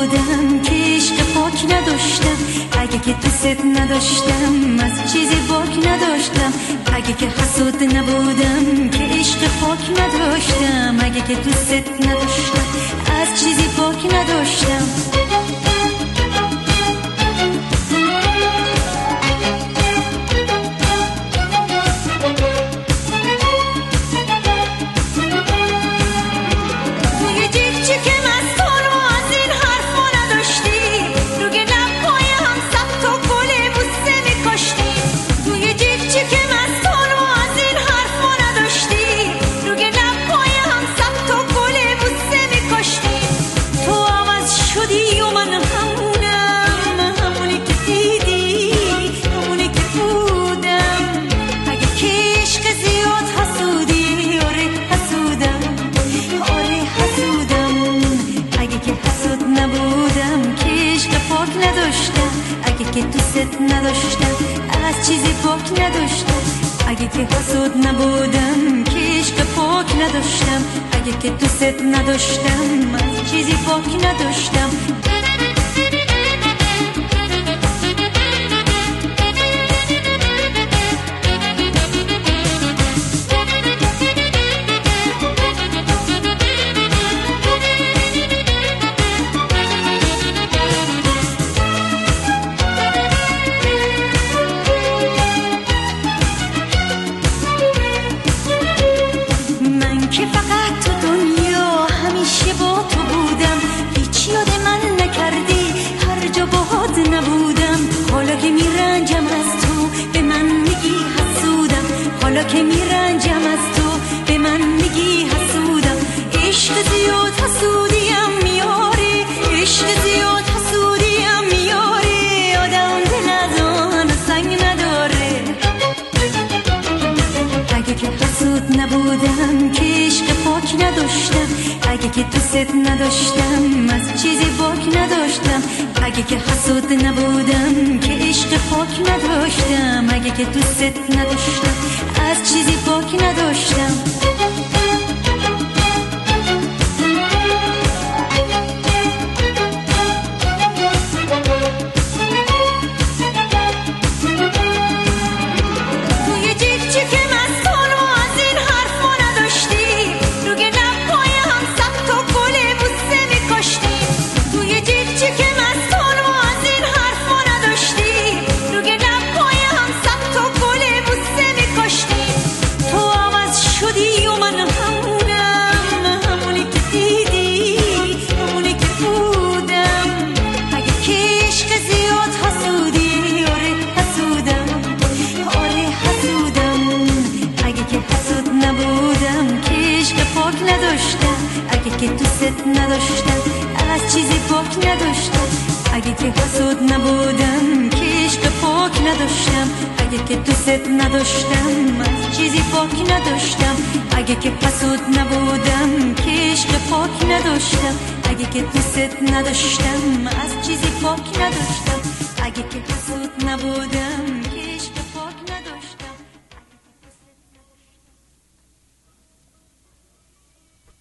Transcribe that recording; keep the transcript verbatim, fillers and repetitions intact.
نبودم که عشق پاک نداشتم، اگه که دوست نداشتم از چیزی باک نداشتم، اگه که حسود نبودم که عشق پاک نداشتم، اگه که دوست نداشتم از چیزی باک نداشتم. اگه که دوست نداشتم از چیزی باک نداشتم، اگه که حسود نبودم که عشق پاک نداشتم، اگه که دوست نداشتم از چیزی باک نداشتم. که فقط تو دنیا همیشه با تو بودم، هیچ یاد من نکردی هر جا باهات نبودم، حالا که میرنجم از تو به من میگی حسودم، حالا که میرنجم از تو به من میگی حسودم. عشق زیاد حسودیم میاری، عشق زیاد حسودیم میاری، آدم دل از آن سنگ نداره. اگه که حسود نبودم که عشق پاک نداشتم، اگه که دوست نداشتم از چیزی باک نداشتم، اگه که حسود نبودم که عشق پاک نداشتم، اگه که دوست نداشتم از چیزی باک نداشتم. اگه که دوست نداشتم از چیزی باک نداشتم، اگه که حسود نبودم که عشق پاک نداشتم، اگه که دوست نداشتم از چیزی باک نداشتم، اگه که حسود نبودم که عشق پاک نداشتم، اگه که دوست نداشتم از چیزی باک نداشتم، اگه که حسود نبودم